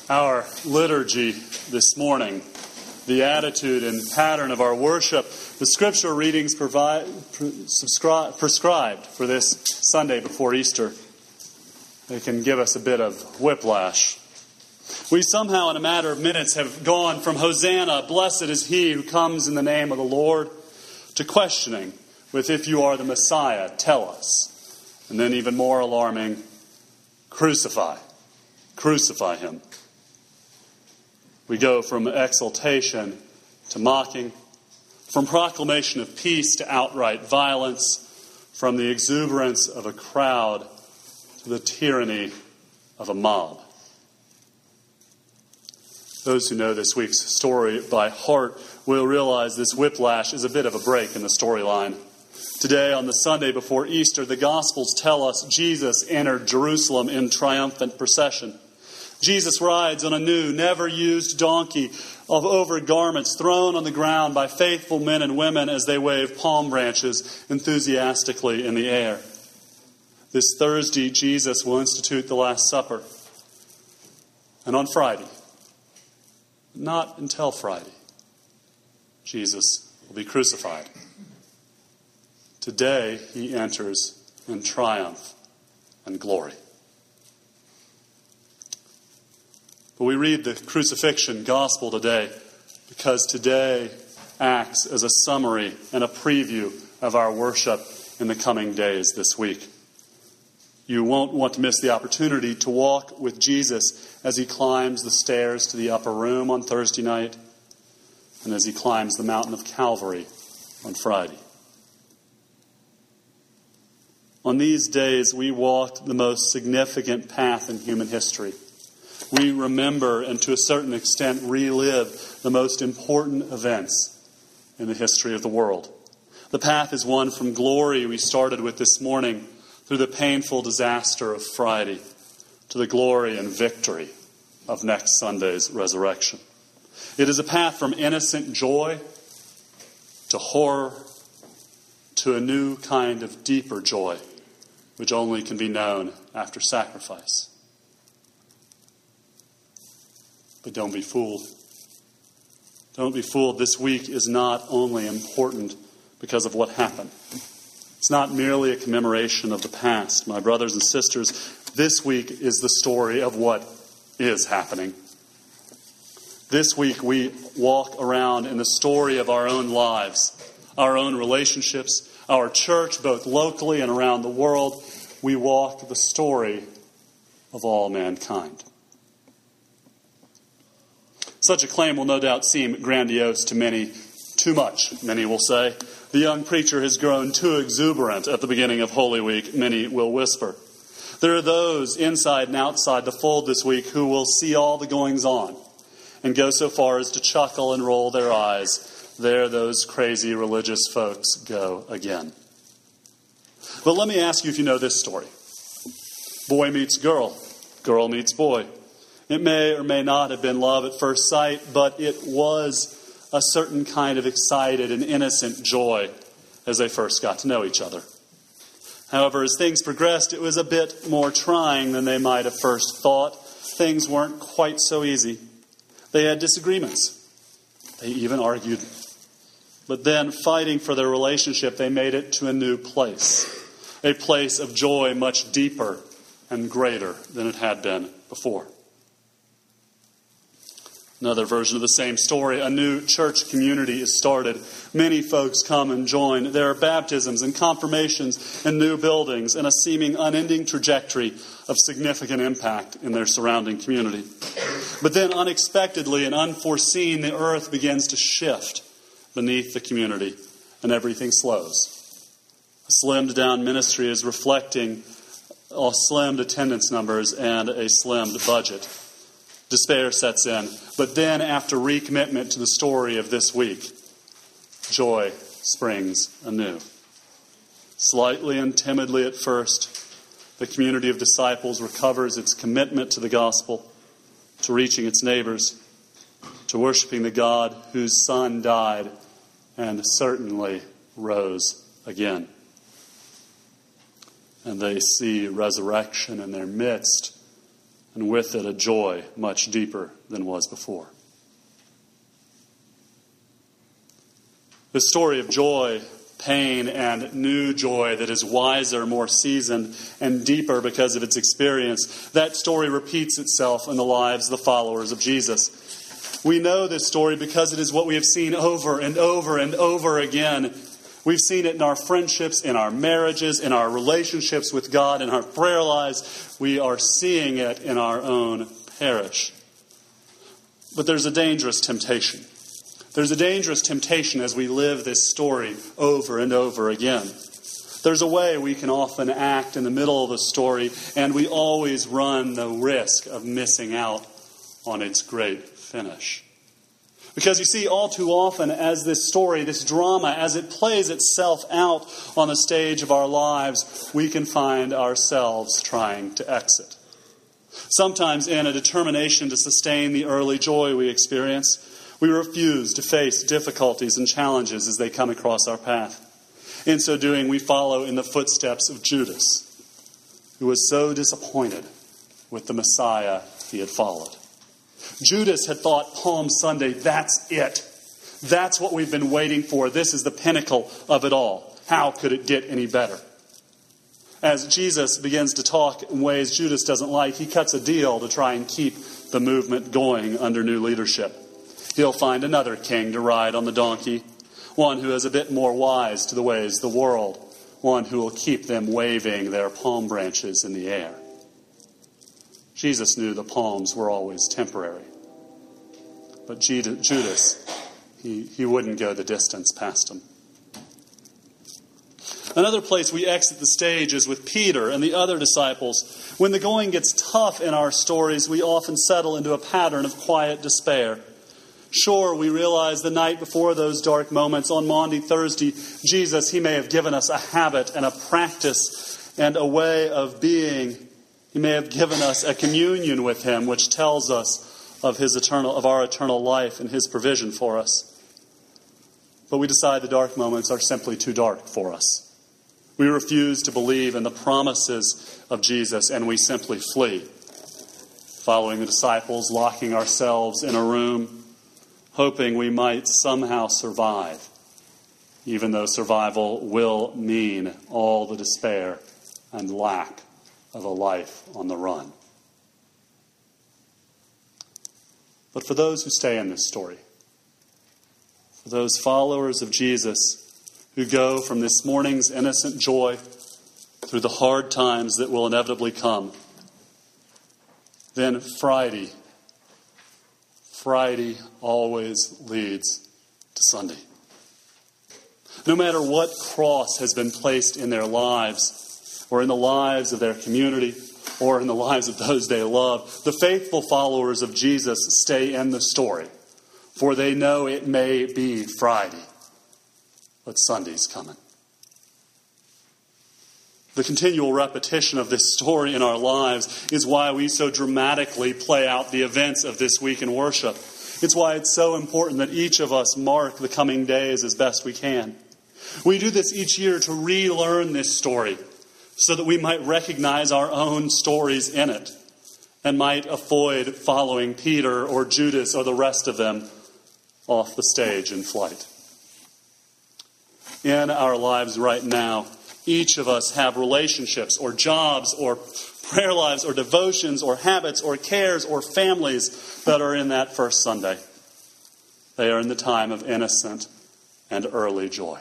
Our liturgy this morning, the attitude and pattern of our worship, the scripture readings prescribed for this Sunday before Easter, they can give us a bit of whiplash. We somehow in a matter of minutes have gone from Hosanna, blessed is he who comes in the name of the Lord, to questioning with if you are the Messiah, tell us. And then even more alarming, crucify him. We go from exultation to mocking, from proclamation of peace to outright violence, from the exuberance of a crowd to the tyranny of a mob. Those who know this week's story by heart will realize this whiplash is a bit of a break in the storyline. Today, on the Sunday before Easter, the Gospels tell us Jesus entered Jerusalem in triumphant procession. Jesus rides on a new, never-used donkey of over garments thrown on the ground by faithful men and women as they wave palm branches enthusiastically in the air. This Thursday, Jesus will institute the Last Supper. And on Friday, not until Friday, Jesus will be crucified. Today, he enters in triumph and glory. But we read the crucifixion gospel today because today acts as a summary and a preview of our worship in the coming days this week. You won't want to miss the opportunity to walk with Jesus as he climbs the stairs to the upper room on Thursday night and as he climbs the mountain of Calvary on Friday. On these days, we walk the most significant path in human history. We remember and to a certain extent relive the most important events in the history of the world. The path is one from glory we started with this morning through the painful disaster of Friday to the glory and victory of next Sunday's resurrection. It is a path from innocent joy to horror to a new kind of deeper joy, which only can be known after sacrifice. But don't be fooled. Don't be fooled. This week is not only important because of what happened. It's not merely a commemoration of the past. My brothers and sisters, this week is the story of what is happening. This week we walk around in the story of our own lives, our own relationships, our church, both locally and around the world. We walk the story of all mankind. Such a claim will no doubt seem grandiose to many, too much, many will say. The young preacher has grown too exuberant at the beginning of Holy Week, many will whisper. There are those inside and outside the fold this week who will see all the goings-on and go so far as to chuckle and roll their eyes. There those crazy religious folks go again. But let me ask you if you know this story. Boy meets girl. Girl meets boy. It may or may not have been love at first sight, but it was a certain kind of excited and innocent joy as they first got to know each other. However, as things progressed, it was a bit more trying than they might have first thought. Things weren't quite so easy. They had disagreements. They even argued. But then, fighting for their relationship, they made it to a new place. A place of joy much deeper and greater than it had been before. Another version of the same story, a new church community is started. Many folks come and join. There are baptisms and confirmations and new buildings and a seeming unending trajectory of significant impact in their surrounding community. But then unexpectedly and unforeseen, the earth begins to shift beneath the community and everything slows. A slimmed down ministry is reflecting slimmed attendance numbers and a slimmed budget. Despair sets in. But then, after recommitment to the story of this week, joy springs anew. Slightly and timidly at first, the community of disciples recovers its commitment to the gospel, to reaching its neighbors, to worshiping the God whose Son died and certainly rose again. And they see resurrection in their midst, and with it a joy much deeper than was before. The story of joy, pain, and new joy that is wiser, more seasoned, and deeper because of its experience, that story repeats itself in the lives of the followers of Jesus. We know this story because it is what we have seen over and over and over again. We've seen it in our friendships, in our marriages, in our relationships with God, in our prayer lives. We are seeing it in our own parish. But there's a dangerous temptation. There's a dangerous temptation as we live this story over and over again. There's a way we can often act in the middle of the story, and we always run the risk of missing out on its great finish. Because you see, all too often as this story, this drama, as it plays itself out on the stage of our lives, we can find ourselves trying to exit. Sometimes in a determination to sustain the early joy we experience, we refuse to face difficulties and challenges as they come across our path. In so doing, we follow in the footsteps of Judas, who was so disappointed with the Messiah he had followed. Judas had thought Palm Sunday, that's it. That's what we've been waiting for. This is the pinnacle of it all. How could it get any better? As Jesus begins to talk in ways Judas doesn't like, he cuts a deal to try and keep the movement going under new leadership. He'll find another king to ride on the donkey, one who is a bit more wise to the ways of the world, one who will keep them waving their palm branches in the air. Jesus knew the palms were always temporary. But Judas, he wouldn't go the distance past them. Another place we exit the stage is with Peter and the other disciples. When the going gets tough in our stories, we often settle into a pattern of quiet despair. Sure, we realize the night before those dark moments on Maundy Thursday, Jesus, he may have given us a habit and a practice and a way of being. He may have given us a communion with him, which tells us of our eternal life and his provision for us. But we decide the dark moments are simply too dark for us. We refuse to believe in the promises of Jesus, and we simply flee, following the disciples, locking ourselves in a room, hoping we might somehow survive, even though survival will mean all the despair and lack of a life on the run. But for those who stay in this story, for those followers of Jesus who go from this morning's innocent joy through the hard times that will inevitably come, then Friday always leads to Sunday. No matter what cross has been placed in their lives, or in the lives of their community, or in the lives of those they love, the faithful followers of Jesus stay in the story, for they know it may be Friday, but Sunday's coming. The continual repetition of this story in our lives is why we so dramatically play out the events of this week in worship. It's why it's so important that each of us mark the coming days as best we can. We do this each year to relearn this story so that we might recognize our own stories in it and might avoid following Peter or Judas or the rest of them off the stage in flight. In our lives right now, each of us have relationships or jobs or prayer lives or devotions or habits or cares or families that are in that first Sunday. They are in the time of innocent and early joy.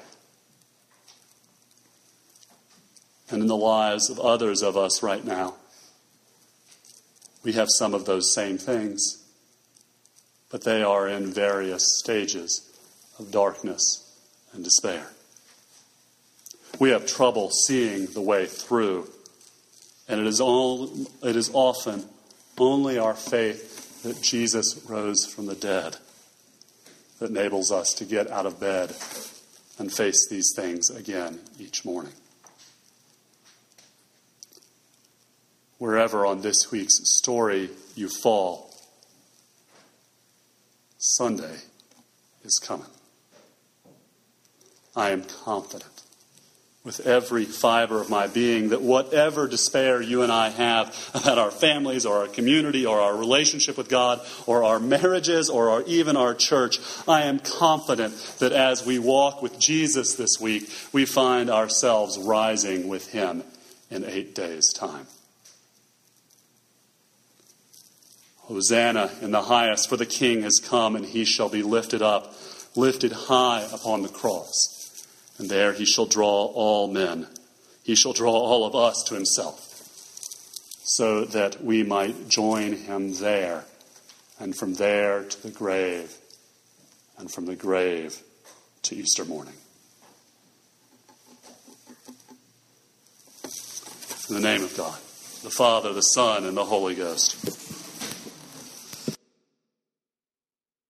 And in the lives of others of us right now, we have some of those same things, but they are in various stages of darkness and despair. We have trouble seeing the way through, and it is often only our faith that Jesus rose from the dead that enables us to get out of bed and face these things again each morning. Wherever on this week's story you fall, Sunday is coming. I am confident with every fiber of my being that whatever despair you and I have about our families or our community or our relationship with God or our marriages or even our church, I am confident that as we walk with Jesus this week, we find ourselves rising with him in 8 days' time. Hosanna in the highest, for the King has come, and he shall be lifted up, lifted high upon the cross. And there he shall draw all men. He shall draw all of us to himself, so that we might join him there, and from there to the grave, and from the grave to Easter morning. In the name of God, the Father, the Son, and the Holy Ghost.